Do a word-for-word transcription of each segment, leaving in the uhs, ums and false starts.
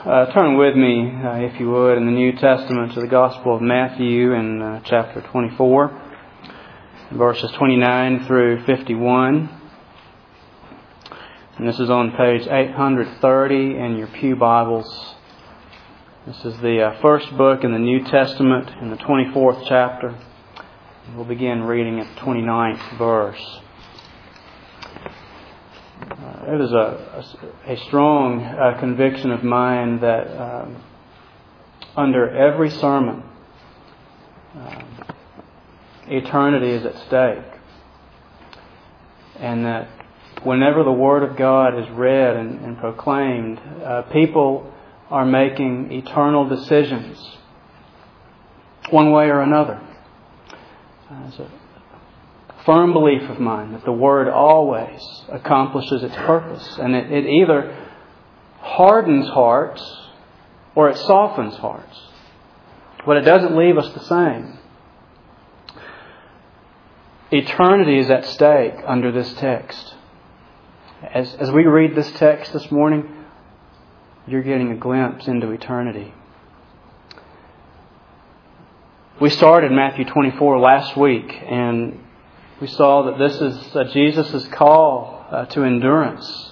uh, turn with me, uh, if you would, in the New Testament to the Gospel of Matthew in uh, chapter twenty-four, verses twenty-nine through fifty-one. And this is on page eight thirty in your pew Bibles. This is the uh, first book in the New Testament, in the twenty-fourth chapter. We'll begin reading at the twenty-ninth verse. Uh, it is a, a, a strong uh, conviction of mine that um, under every sermon, um, eternity is at stake. And that whenever the Word of God is read and, and proclaimed, uh, people are making eternal decisions, one way or another. Uh, it's a firm belief of mine that the Word always accomplishes its purpose. And it, it either hardens hearts or it softens hearts. But it doesn't leave us the same. Eternity is at stake under this text. As, as we read this text this morning, you're getting a glimpse into eternity. We started Matthew twenty-four last week, and we saw that this is uh, Jesus' call uh, to endurance.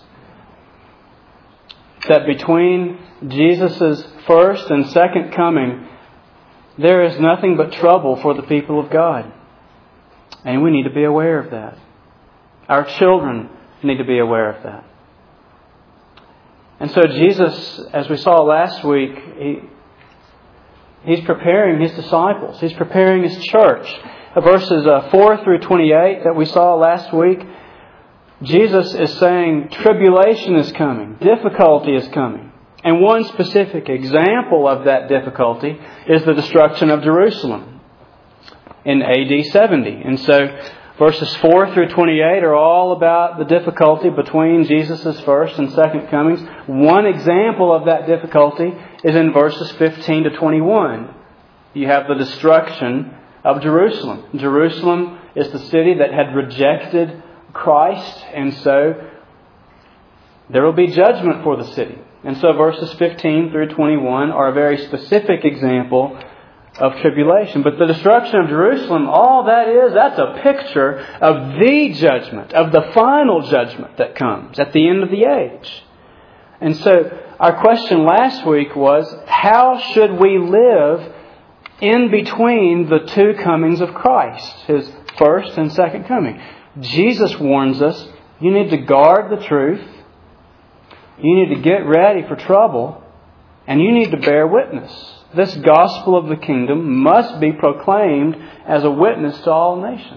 That between Jesus' first and second coming, there is nothing but trouble for the people of God. And we need to be aware of that. Our children need to be aware of that. And so Jesus, as we saw last week, he, He's preparing His disciples. He's preparing His church. Verses uh, four through twenty-eight that we saw last week, Jesus is saying tribulation is coming, difficulty is coming. And one specific example of that difficulty is the destruction of Jerusalem in A D seventy. And so verses four through twenty-eight are all about the difficulty between Jesus' first and second comings. One example of that difficulty is in verses fifteen to twenty-one. You have the destruction of Jerusalem. Jerusalem is the city that had rejected Christ, and so there will be judgment for the city. And so verses fifteen through twenty-one are a very specific example of tribulation. But the destruction of Jerusalem, all that is, that's a picture of the judgment, of the final judgment that comes at the end of the age. And so our question last week was, how should we live in between the two comings of Christ, His first and second coming? Jesus warns us, you need to guard the truth, you need to get ready for trouble, and you need to bear witness. This gospel of the kingdom must be proclaimed as a witness to all nations.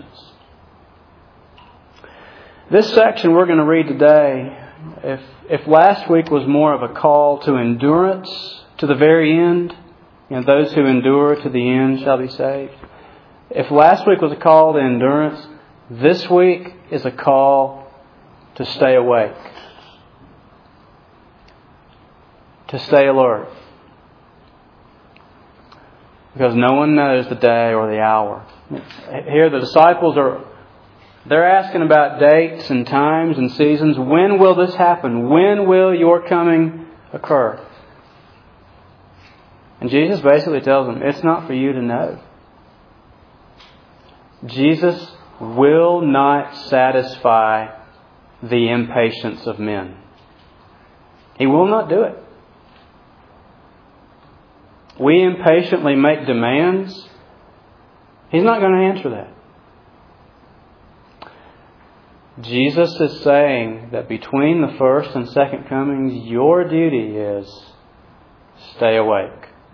This section we're going to read today, if, if last week was more of a call to endurance to the very end, you know, those who endure to the end shall be saved. If last week was a call to endurance, this week is a call to stay awake, to stay alert. Because no one knows the day or the hour. Here the disciples are, they're asking about dates and times and seasons. When will this happen? When will your coming occur? And Jesus basically tells them, it's not for you to know. Jesus will not satisfy the impatience of men. He will not do it. We impatiently make demands. He's not going to answer that. Jesus is saying that between the first and second comings, your duty is stay awake.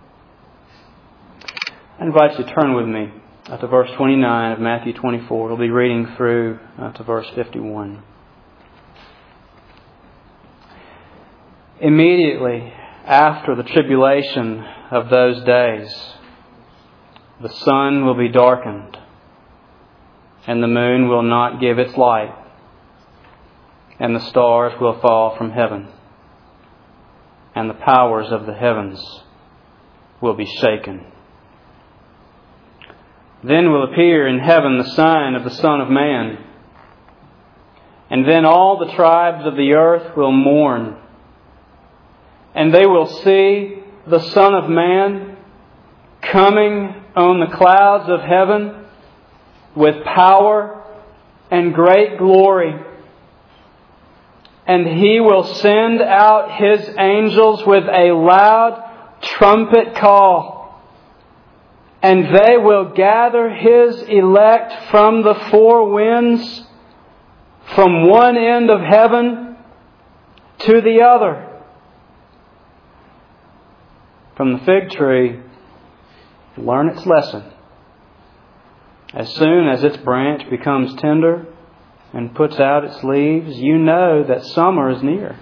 I invite you to turn with me to verse twenty-nine of Matthew twenty-four. We'll be reading through uh, to verse fifty-one. Immediately after the tribulation of those days, the sun will be darkened, and the moon will not give its light, and the stars will fall from heaven, and the powers of the heavens will be shaken. Then will appear in heaven the sign of the Son of Man. And then all the tribes of the earth will mourn. And they will see the Son of Man coming on the clouds of heaven with power and great glory. And He will send out His angels with a loud trumpet call. And they will gather His elect from the four winds, from one end of heaven to the other. From the fig tree, learn its lesson. As soon as its branch becomes tender and puts out its leaves, you know that summer is near.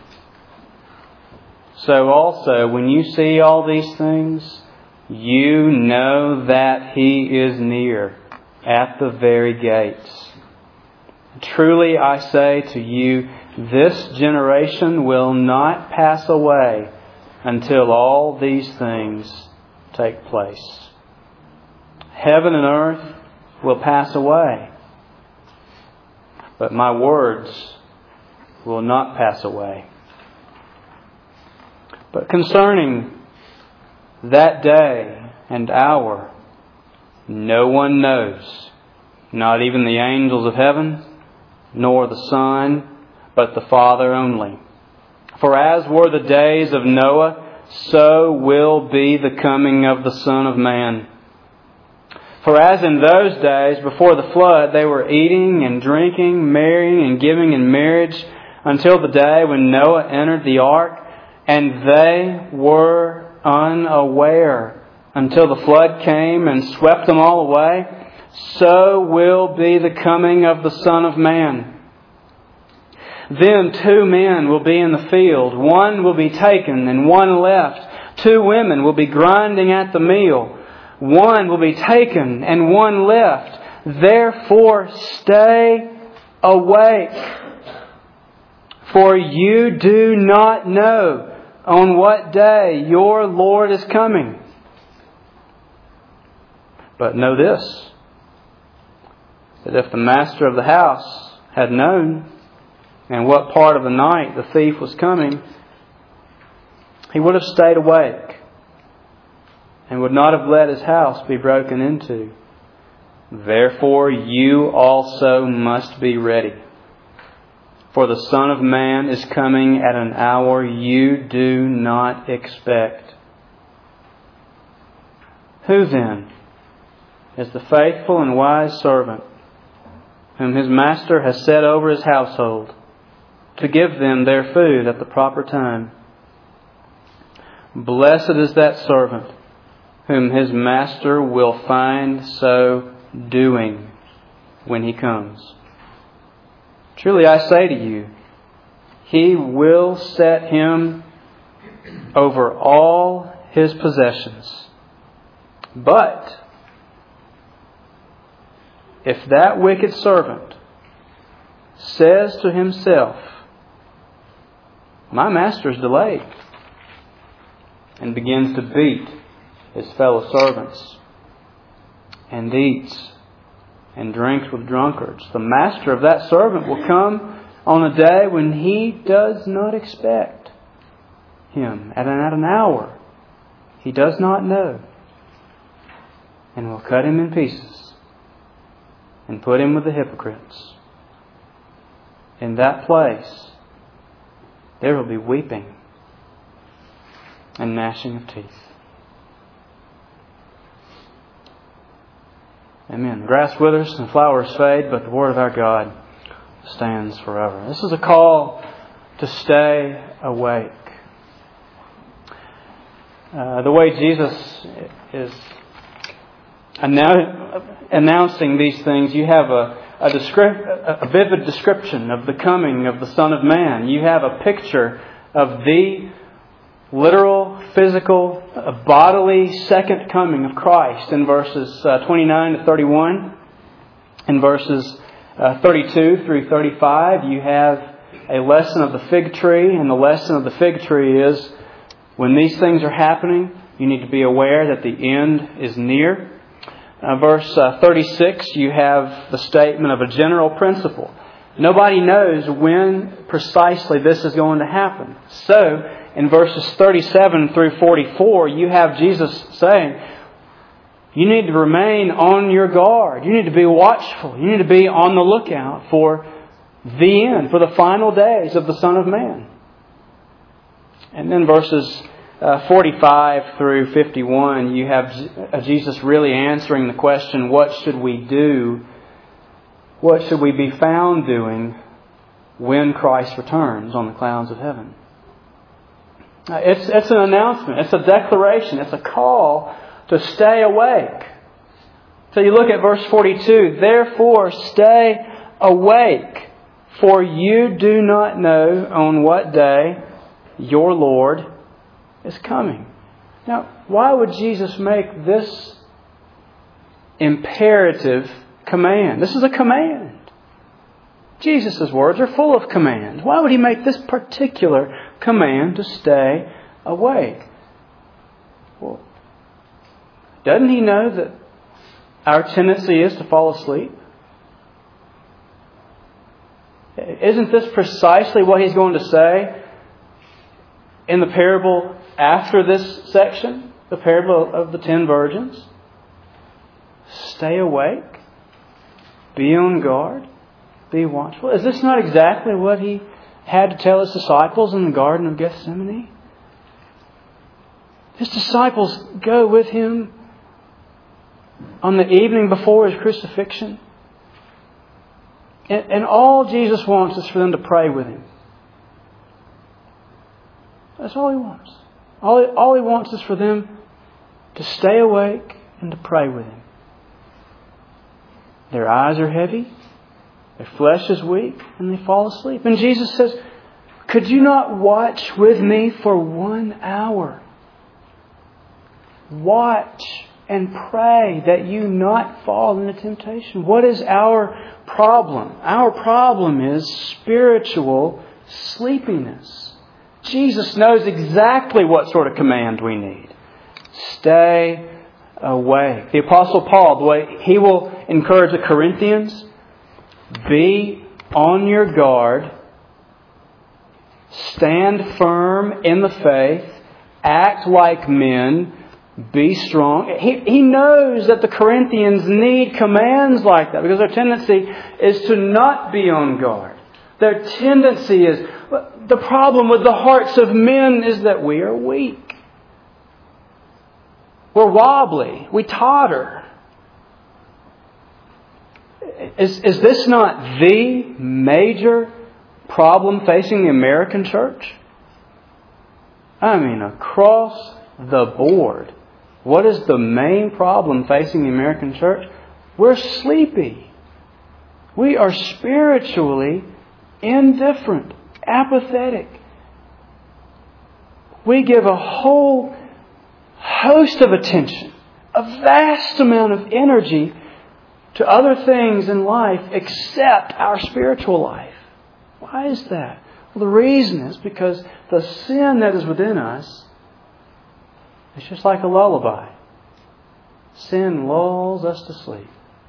So also, when you see all these things, you know that He is near, at the very gates. Truly I say to you, this generation will not pass away until all these things take place. Heaven and earth will pass away, but my words will not pass away. But concerning that day and hour, no one knows, not even the angels of heaven, nor the Son, but the Father only. For as were the days of Noah, so will be the coming of the Son of Man. For as in those days before the flood, they were eating and drinking, marrying and giving in marriage, until the day when Noah entered the ark, and they were unaware until the flood came and swept them all away, so will be the coming of the Son of Man. Then two men will be in the field. One will be taken and one left. Two women will be grinding at the mill. One will be taken and one left. Therefore stay awake. For you do not know on what day your Lord is coming. But know this, that if the master of the house had known and what part of the night the thief was coming, he would have stayed awake and would not have let his house be broken into. Therefore you also must be ready. For the Son of Man is coming at an hour you do not expect. Who then is the faithful and wise servant whom his master has set over his household to give them their food at the proper time? Blessed is that servant whom his master will find so doing when he comes. Truly I say to you, he will set him over all his possessions. But if that wicked servant says to himself, my master is delayed, and begins to beat his fellow servants, and eats and drinks with drunkards, the master of that servant will come on a day when he does not expect him, at an, at an hour he does not know, and will cut him in pieces and put him with the hypocrites. In that place there will be weeping and gnashing of teeth. Amen. Grass withers and flowers fade, but the word of our God stands forever. This is a call to stay awake. Uh, the way Jesus is announcing these things, you have a, a, descrip- a vivid description of the coming of the Son of Man. You have a picture of the literal, physical, uh, bodily second coming of Christ in verses uh, twenty-nine to thirty-one. In verses uh, thirty-two through thirty-five, you have a lesson of the fig tree. And the lesson of the fig tree is, when these things are happening, you need to be aware that the end is near. Uh, verse uh, thirty-six, you have the statement of a general principle. Nobody knows when precisely this is going to happen. So, in verses thirty-seven through forty-four, you have Jesus saying, you need to remain on your guard. You need to be watchful. You need to be on the lookout for the end, for the final days of the Son of Man. And then verses uh, forty-five through fifty-one, you have Jesus really answering the question, what should we do? What should we be found doing when Christ returns on the clouds of heaven? It's, it's an announcement. It's a declaration. It's a call to stay awake. So you look at verse forty-two. Therefore, stay awake, for you do not know on what day your Lord is coming. Now, why would Jesus make this imperative command? This is a command. Jesus' words are full of commands. Why would He make this particular command to stay awake? Well, doesn't He know that our tendency is to fall asleep? Isn't this precisely what He's going to say in the parable after this section? The parable of the ten virgins? Stay awake. Be on guard. Be watchful. Is this not exactly what He had to tell His disciples in the Garden of Gethsemane? His disciples go with Him on the evening before His crucifixion. And, and all Jesus wants is for them to pray with Him. That's all He wants. All, all He wants is for them to stay awake and to pray with Him. Their eyes are heavy, their flesh is weak, and they fall asleep. And Jesus says, could you not watch with me for one hour? Watch and pray that you not fall into temptation. What is our problem? Our problem is spiritual sleepiness. Jesus knows exactly what sort of command we need. Stay awake. The Apostle Paul, the way he will encourage the Corinthians, be on your guard, stand firm in the faith, act like men, be strong. He, he knows that the Corinthians need commands like that because their tendency is to not be on guard. Their tendency is, the problem with the hearts of men is that we are weak. We're wobbly. We totter. Is, is this not the major problem facing the American church? I mean, across the board. What is the main problem facing the American church? We're sleepy. We are spiritually indifferent, apathetic. We give a whole host of attention, a vast amount of energy to other things in life except our spiritual life. Why is that? Well, the reason is because the sin that is within us is just like a lullaby. Sin lulls us to sleep.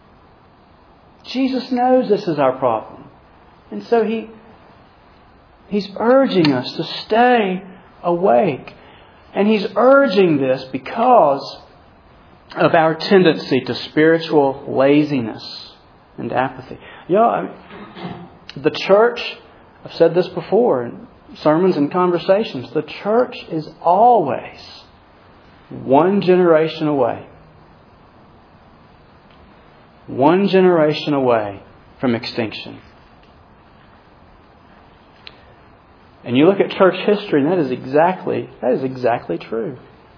Jesus knows this is our problem. And so He He's urging us to stay awake. And He's urging this because of our tendency to spiritual laziness and apathy. You know, I mean, the church, I've said this before in sermons and conversations, the church is always one generation away. One generation away from extinction. And you look at church history, and that is exactly that is exactly true.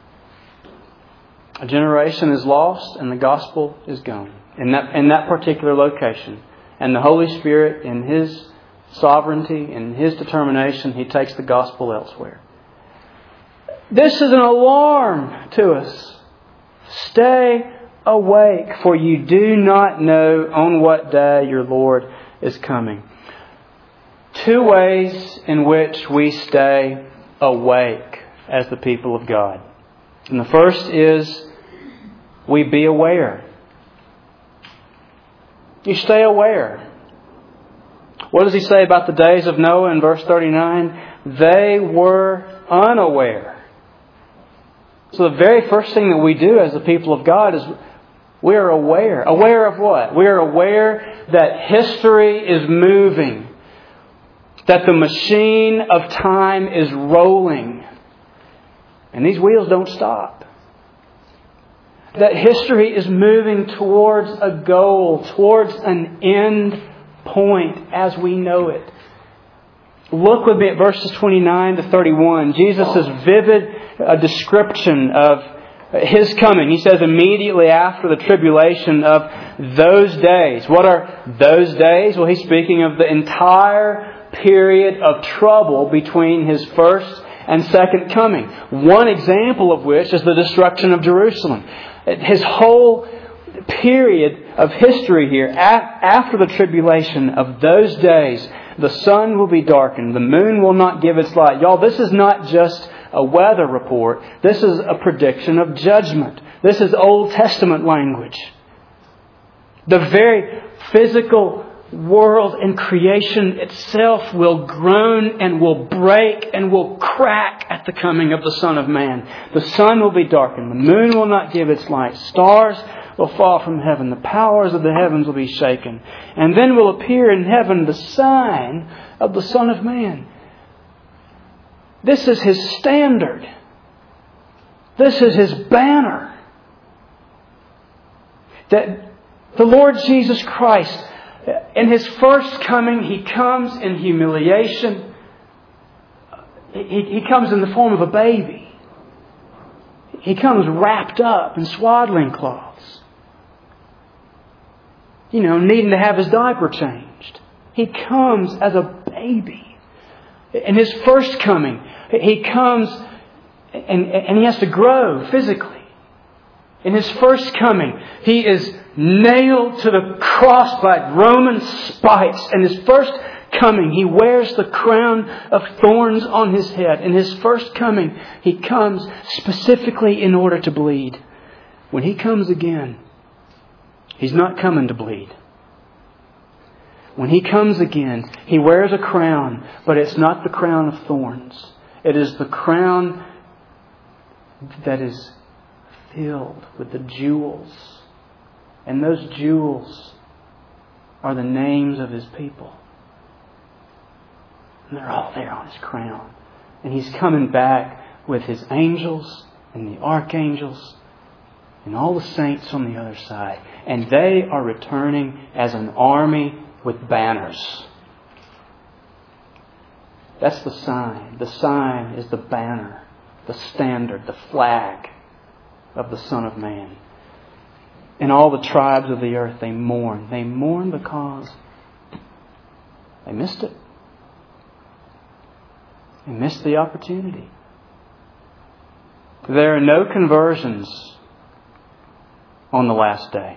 A generation is lost, and the gospel is gone in that in that particular location. And the Holy Spirit, in His sovereignty, in His determination, He takes the gospel elsewhere. This is an alarm to us. Stay awake, for you do not know on what day your Lord is coming. Two ways in which we stay awake as the people of God. And the first is we be aware. You stay aware. What does he say about the days of Noah in verse thirty-nine? They were unaware. So the very first thing that we do as the people of God is we are aware. Aware of what? We are aware that history is moving. That the machine of time is rolling. And these wheels don't stop. That history is moving towards a goal, towards an end point as we know it. Look with me at verses twenty-nine to thirty-one. Jesus' vivid uh, description of His coming. He says immediately after the tribulation of those days. What are those days? Well, He's speaking of the entire period of trouble between His first and second coming. One example of which is the destruction of Jerusalem. His whole period of history here, after the tribulation of those days, the sun will be darkened, the moon will not give its light. Y'all, this is not just a weather report. This is a prediction of judgment. This is Old Testament language. The very physical world and creation itself will groan and will break and will crack at the coming of the Son of Man. The sun will be darkened. The moon will not give its light. Stars will fall from heaven. The powers of the heavens will be shaken. And then will appear in heaven the sign of the Son of Man. This is His standard. This is His banner. That the Lord Jesus Christ, in His first coming, He comes in humiliation. He, he comes in the form of a baby. He comes wrapped up in swaddling cloths. You know, needing to have His diaper changed. He comes as a baby. In His first coming, He comes and, and He has to grow physically. In His first coming, He is nailed to the cross by Roman spikes. In His first coming, He wears the crown of thorns on His head. In His first coming, He comes specifically in order to bleed. When He comes again, He's not coming to bleed. When He comes again, He wears a crown, but it's not the crown of thorns. It is the crown that is filled with the jewels. And those jewels are the names of His people. And they're all there on His crown. And He's coming back with His angels and the archangels and all the saints on the other side. And they are returning as an army with banners. That's the sign. The sign is the banner, the standard, the flag of the Son of Man. And all the tribes of the earth, they mourn. They mourn because they missed it. They missed the opportunity. There are no conversions on the last day.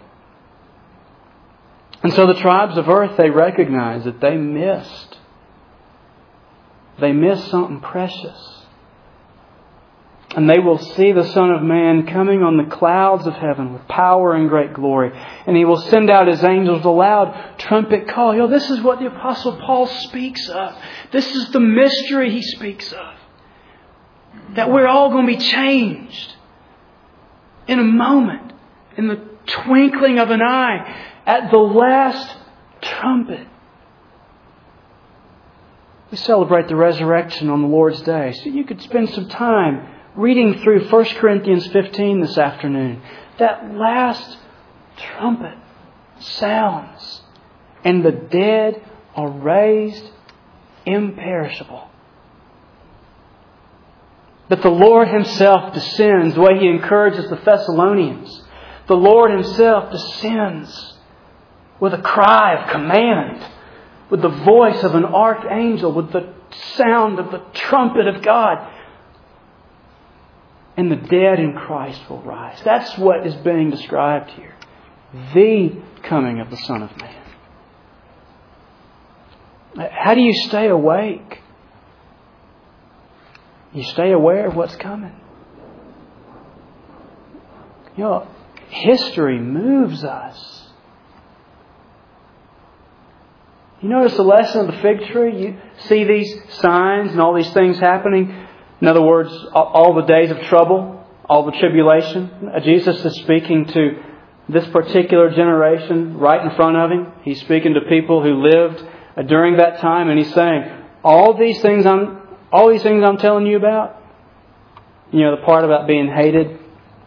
And so the tribes of earth, they recognize that they missed. They missed something precious. And they will see the Son of Man coming on the clouds of heaven with power and great glory. And He will send out His angels with a loud trumpet call. You know, this is what the Apostle Paul speaks of. This is the mystery he speaks of. That we're all going to be changed in a moment, in the twinkling of an eye, at the last trumpet. We celebrate the resurrection on the Lord's Day. So you could spend some time reading through First Corinthians fifteen this afternoon. That last trumpet sounds and the dead are raised imperishable. That the Lord Himself descends the way He encourages the Thessalonians. The Lord Himself descends with a cry of command, with the voice of an archangel, with the sound of the trumpet of God. And the dead in Christ will rise. That's what is being described here. The coming of the Son of Man. How do you stay awake? You stay aware of what's coming. You know, history moves us. You notice the lesson of the fig tree? You see these signs and all these things happening. In other words, all the days of trouble, all the tribulation. Jesus is speaking to this particular generation right in front of Him. He's speaking to people who lived during that time, and He's saying, all these things I'm, all these things I'm telling you about, you know, the part about being hated,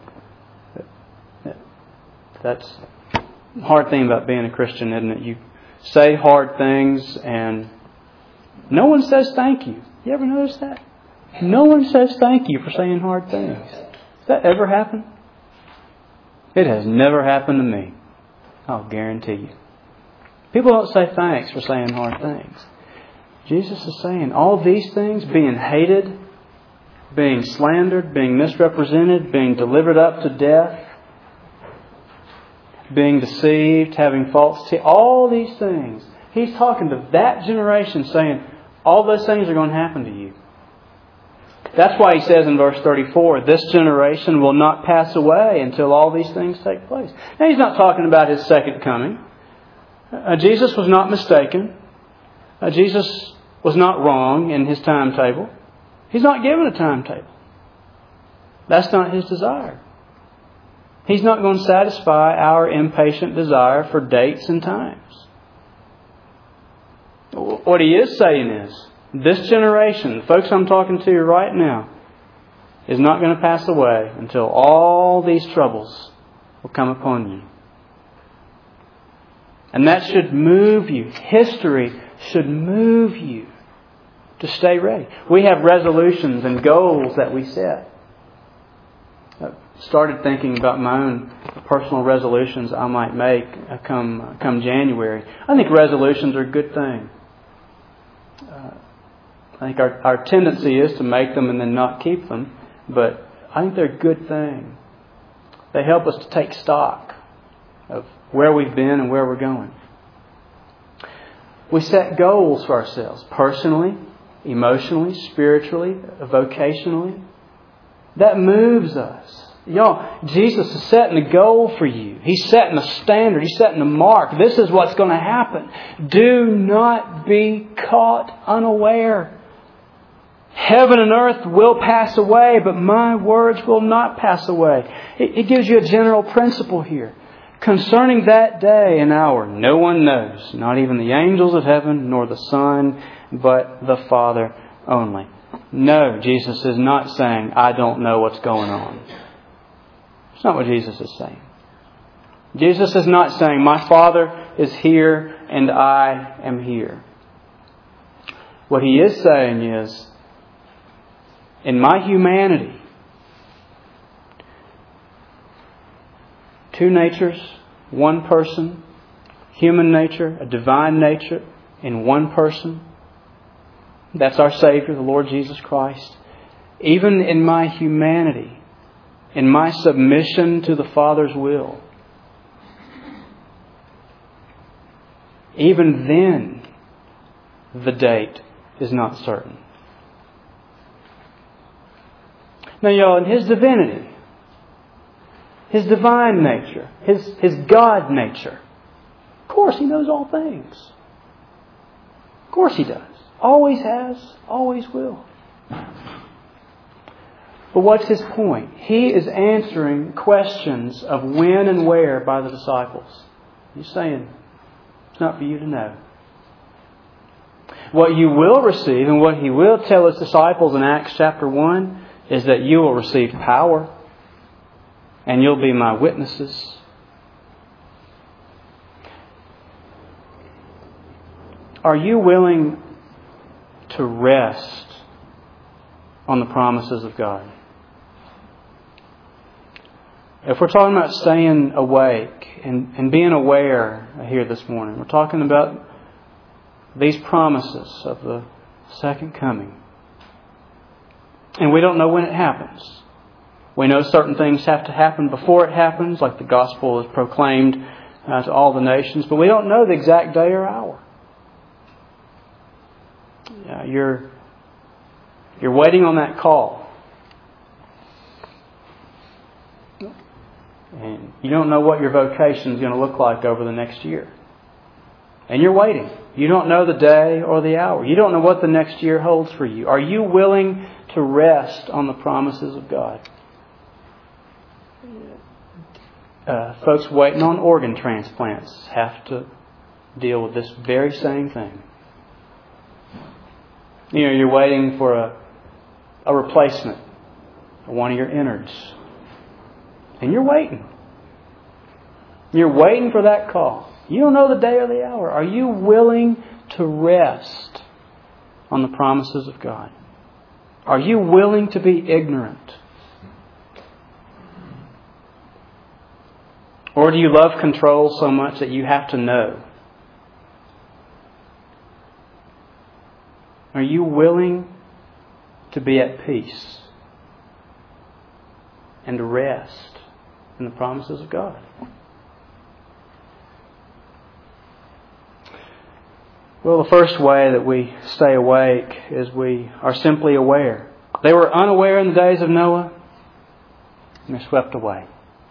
that's the hard thing about being a Christian, isn't it? You say hard things and no one says thank you. You ever notice that? No one says thank you for saying hard things. Does that ever happen? It has never happened to me. I'll guarantee you. People don't say thanks for saying hard things. Jesus is saying all these things, being hated, being slandered, being misrepresented, being delivered up to death, being deceived, having false teeth, all these things. He's talking to that generation saying, all those things are going to happen to you. That's why He says in verse thirty-four, this generation will not pass away until all these things take place. Now He's not talking about His second coming. Uh, Jesus was not mistaken. Uh, Jesus was not wrong in His timetable. He's not given a timetable. That's not His desire. He's not going to satisfy our impatient desire for dates and times. What He is saying is, this generation, the folks I'm talking to right now, is not going to pass away until all these troubles will come upon you. And that should move you. History should move you to stay ready. We have resolutions and goals that we set. I started thinking about my own personal resolutions I might make come come January. I think resolutions are a good thing. Uh, I think our, our tendency is to make them and then not keep them. But I think they're a good thing. They help us to take stock of where we've been and where we're going. We set goals for ourselves, personally, emotionally, spiritually, vocationally. That moves us. Y'all, Jesus is setting a goal for you. He's setting a standard. He's setting a mark. This is what's going to happen. Do not be caught unaware. Heaven and earth will pass away, but my words will not pass away. It gives you a general principle here. Concerning that day and hour, no one knows, not even the angels of heaven, nor the Son, but the Father only. No, Jesus is not saying, I don't know what's going on. It's not what Jesus is saying. Jesus is not saying, my Father is here and I am here. What He is saying is, in my humanity, two natures, one person, human nature, a divine nature in one person. That's our Savior, the Lord Jesus Christ. Even in my humanity, in my submission to the Father's will, even then, the date is not certain. Now, y'all, in His divinity, His divine nature, His, His God nature, of course He knows all things. Of course He does. Always has, always will. But what's His point? He is answering questions of when and where by the disciples. He's saying, it's not for you to know. What you will receive and what He will tell His disciples in Acts chapter one is that you will receive power and you'll be my witnesses. Are you willing to rest on the promises of God? If we're talking about staying awake and, and being aware here this morning, we're talking about these promises of the second coming. And we don't know when it happens. We know certain things have to happen before it happens, like the gospel is proclaimed uh, to all the nations, but we don't know the exact day or hour. Uh, you're, you're waiting on that call. And you don't know what your vocation is going to look like over the next year. And you're waiting. You don't know the day or the hour. You don't know what the next year holds for you. Are you willing to rest on the promises of God? Uh, folks waiting on organ transplants have to deal with this very same thing. You know, you're waiting for a, a replacement for one of your innards. And you're waiting. You're waiting for that call. You don't know the day or the hour. Are you willing to rest on the promises of God? Are you willing to be ignorant? Or do you love control so much that you have to know? Are you willing to be at peace and to rest in the promises of God? Well, the first way that we stay awake is we are simply aware. They were unaware in the days of Noah, and they're swept away.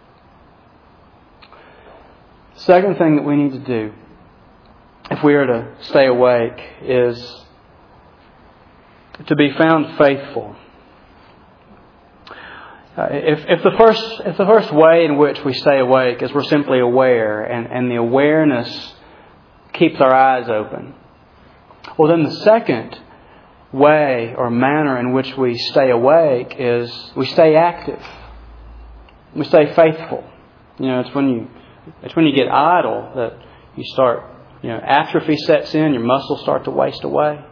Second thing that we need to do, if we are to stay awake, is to be found faithful. Uh, if, if the first if the first way in which we stay awake is we're simply aware, and, and the awareness keeps our eyes open, well, then the second way or manner in which we stay awake is we stay active. We stay faithful. You know, it's when you it's when you get idle that you start, you know, atrophy sets in, your muscles start to waste away.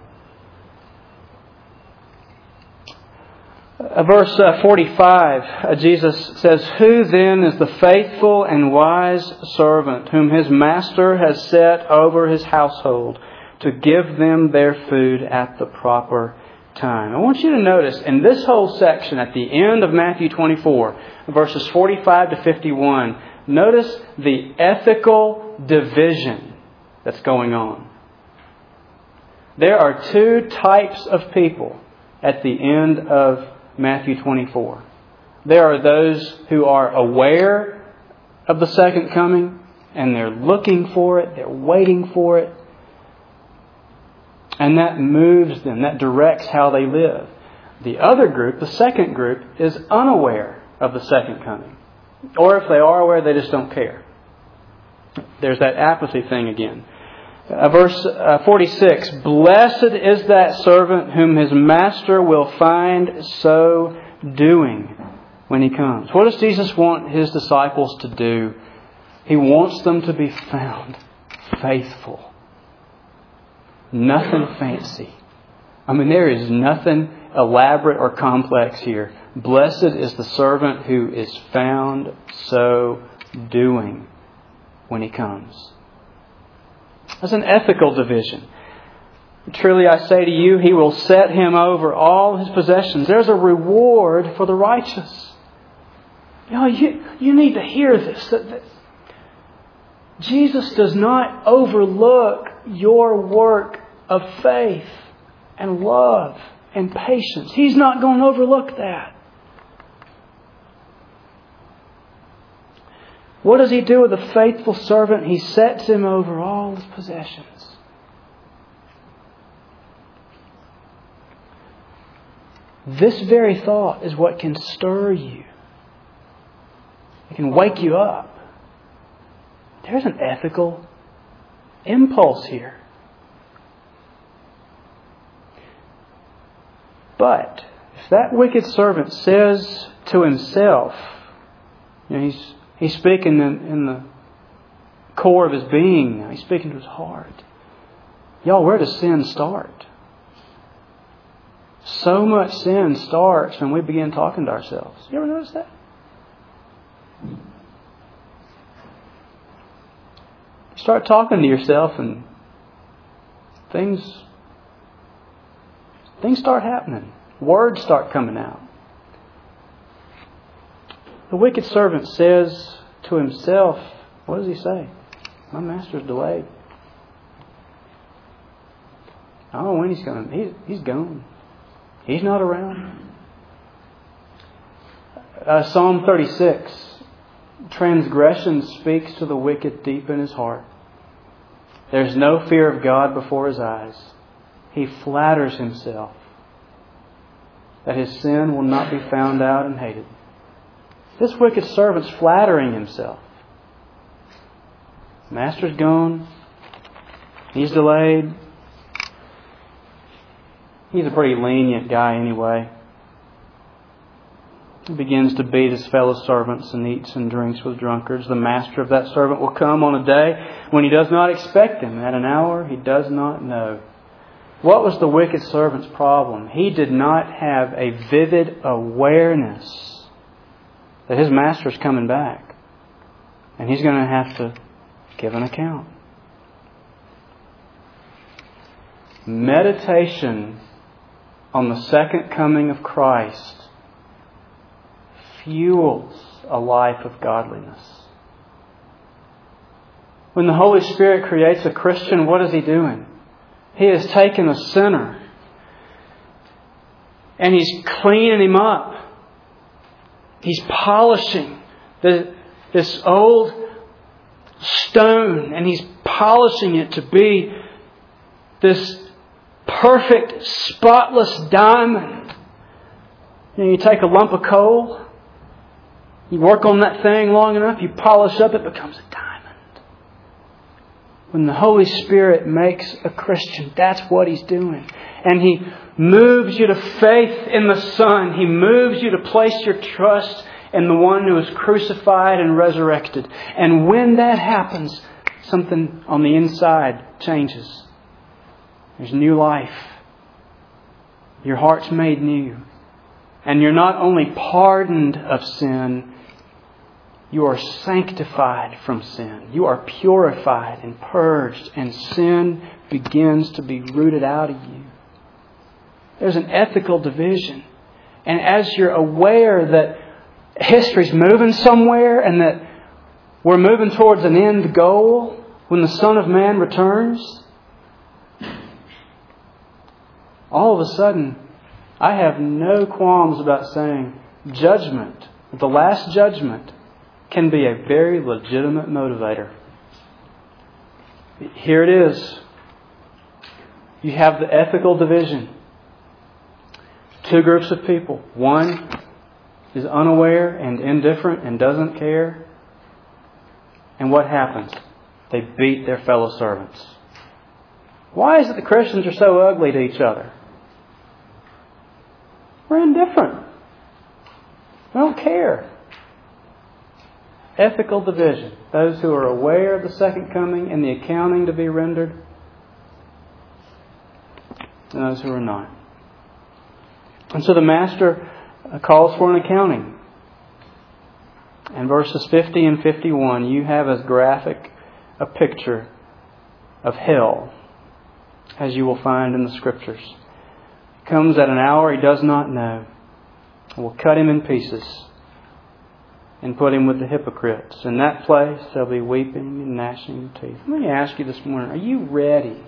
Uh, verse uh, forty-five, uh, Jesus says, "Who then is the faithful and wise servant whom his master has set over his household to give them their food at the proper time?" I want you to notice in this whole section at the end of Matthew twenty-four, verses forty-five to fifty-one, notice the ethical division that's going on. There are two types of people at the end of Matthew twenty-four. There are those who are aware of the second coming and they're looking for it, they're waiting for it. And that moves them, that directs how they live. The other group, the second group, is unaware of the second coming. Or if they are aware, they just don't care. There's that apathy thing again. Uh, verse uh, forty-six, "Blessed is that servant whom his master will find so doing when he comes." What does Jesus want his disciples to do? He wants them to be found faithful. Nothing fancy. I mean, there is nothing elaborate or complex here. Blessed is the servant who is found so doing when he comes. That's an ethical division. Truly I say to you, he will set him over all his possessions. There's a reward for the righteous. You know, you, you need to hear this. That, that Jesus does not overlook your work of faith and love and patience. He's not going to overlook that. What does he do with a faithful servant? He sets him over all his possessions. This very thought is what can stir you. It can wake you up. There's an ethical impulse here. But if that wicked servant says to himself, you know, he's he's speaking in, in the core of his being now. He's speaking to his heart. Y'all, where does sin start? So much sin starts when we begin talking to ourselves. You ever notice that? You start talking to yourself and things things start happening. Words start coming out. The wicked servant says to himself, what does he say? My master's delayed. I don't know when he's coming. He's, he's gone. He's not around. Uh, Psalm thirty-six. Transgression speaks to the wicked deep in his heart. There's no fear of God before his eyes. He flatters himself that his sin will not be found out and hated. This wicked servant's flattering himself. Master's gone. He's delayed. He's a pretty lenient guy anyway. He begins to beat his fellow servants and eats and drinks with drunkards. The master of that servant will come on a day when he does not expect him, at an hour he does not know. What was the wicked servant's problem? He did not have a vivid awareness that his master's coming back. And he's going to have to give an account. Meditation on the second coming of Christ fuels a life of godliness. When the Holy Spirit creates a Christian, what is He doing? He has taken a sinner and He's cleaning him up. He's polishing the, this old stone, and He's polishing it to be this perfect, spotless diamond. You know, you take a lump of coal, you work on that thing long enough, you polish up, it becomes a diamond. When the Holy Spirit makes a Christian, that's what He's doing. And He moves you to faith in the Son. He moves you to place your trust in the one who is crucified and resurrected. And when that happens, something on the inside changes. There's new life. Your heart's made new. And you're not only pardoned of sin, you are sanctified from sin. You are purified and purged, and sin begins to be rooted out of you. There's an ethical division. And as you're aware that history's moving somewhere and that we're moving towards an end goal when the Son of Man returns, all of a sudden, I have no qualms about saying judgment, the last judgment, can be a very legitimate motivator. Here it is. You have the ethical division. Two groups of people. One is unaware and indifferent and doesn't care. And what happens? They beat their fellow servants. Why is it the Christians are so ugly to each other? We're indifferent. We don't care. Ethical division. Those who are aware of the second coming and the accounting to be rendered, and those who are not. And so the Master calls for an accounting. In verses fifty and fifty-one, you have as graphic a picture of hell as you will find in the Scriptures. He comes at an hour He does not know. And will cut Him in pieces and put Him with the hypocrites. In that place there'll be weeping and gnashing of teeth. Let me ask you this morning, are you ready?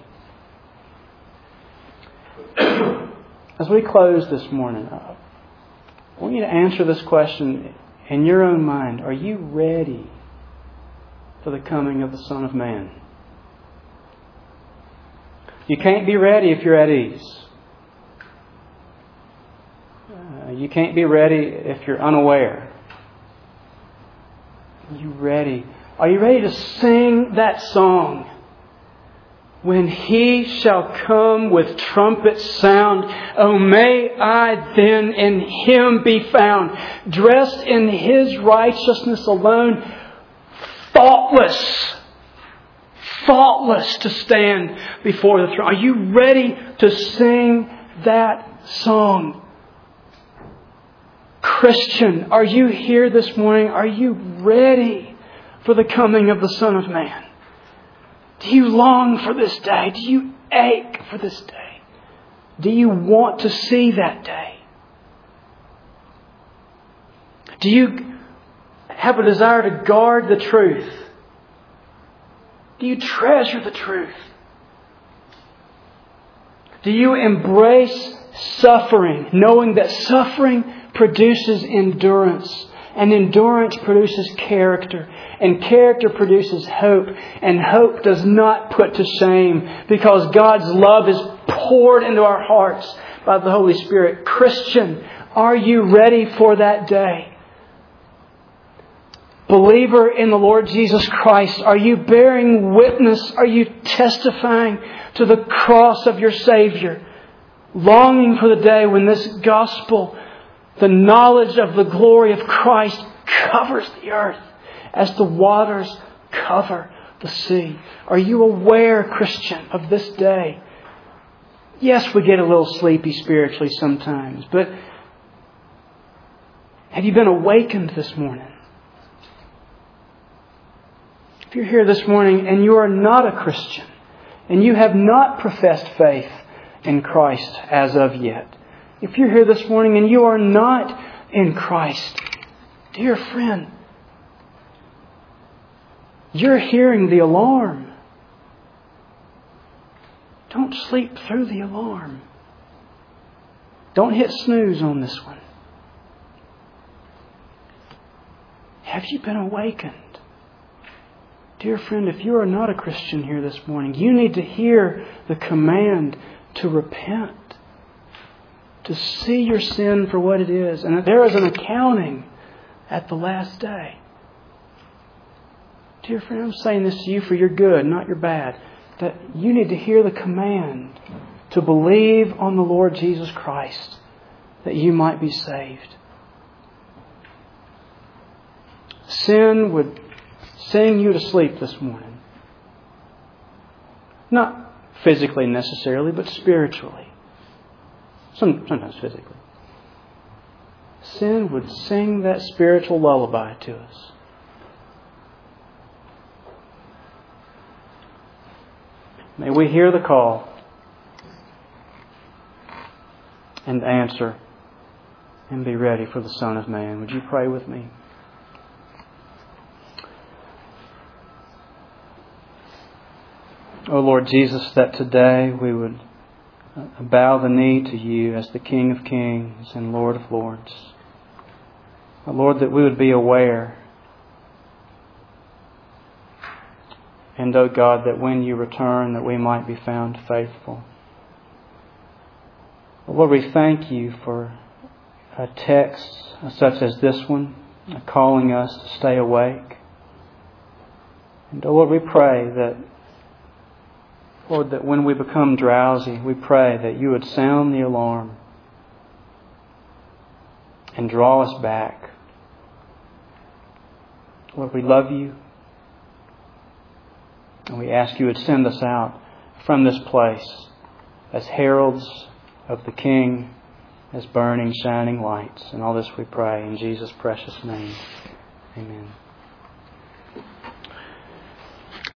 As we close this morning, I want you to answer this question in your own mind. Are you ready for the coming of the Son of Man? You can't be ready if you're at ease. Uh, you can't be ready if you're unaware. Are you ready? Are you ready to sing that song? When He shall come with trumpet sound, oh, may I then in Him be found, dressed in His righteousness alone, faultless, faultless to stand before the throne. Are you ready to sing that song? Christian, are you here this morning? Are you ready for the coming of the Son of Man? Do you long for this day? Do you ache for this day? Do you want to see that day? Do you have a desire to guard the truth? Do you treasure the truth? Do you embrace suffering, knowing that suffering produces endurance, And endurance produces character. And character produces hope. And hope does not put to shame, because God's love is poured into our hearts by the Holy Spirit. Christian, are you ready for that day? Believer in the Lord Jesus Christ, are you bearing witness? Are you testifying to the cross of your Savior? Longing for the day when this gospel, the knowledge of the glory of Christ, covers the earth as the waters cover the sea. Are you aware, Christian, of this day? Yes, we get a little sleepy spiritually sometimes, but have you been awakened this morning? If you're here this morning and you are not a Christian, and you have not professed faith in Christ as of yet, if you're here this morning and you are not in Christ, dear friend, you're hearing the alarm. Don't sleep through the alarm. Don't hit snooze on this one. Have you been awakened? Dear friend, if you are not a Christian here this morning, you need to hear the command to repent, to see your sin for what it is, and that there is an accounting at the last day. Dear friend, I'm saying this to you for your good, not your bad, that you need to hear the command to believe on the Lord Jesus Christ, that you might be saved. Sin would sing you to sleep this morning. Not physically necessarily, but spiritually. Some, sometimes physically. Sin would sing that spiritual lullaby to us. May we hear the call and answer and be ready for the Son of Man. Would you pray with me? O Lord Jesus, that today we would bow the knee to You as the King of Kings and Lord of Lords. O Lord, that we would be aware, and O God, that when You return, that we might be found faithful. O Lord, we thank You for a text such as this one, calling us to stay awake. And O Lord, we pray that Lord, that when we become drowsy, we pray that You would sound the alarm and draw us back. Lord, we love You, and we ask You would send us out from this place as heralds of the King, as burning, shining lights. And all this we pray in Jesus' precious name. Amen.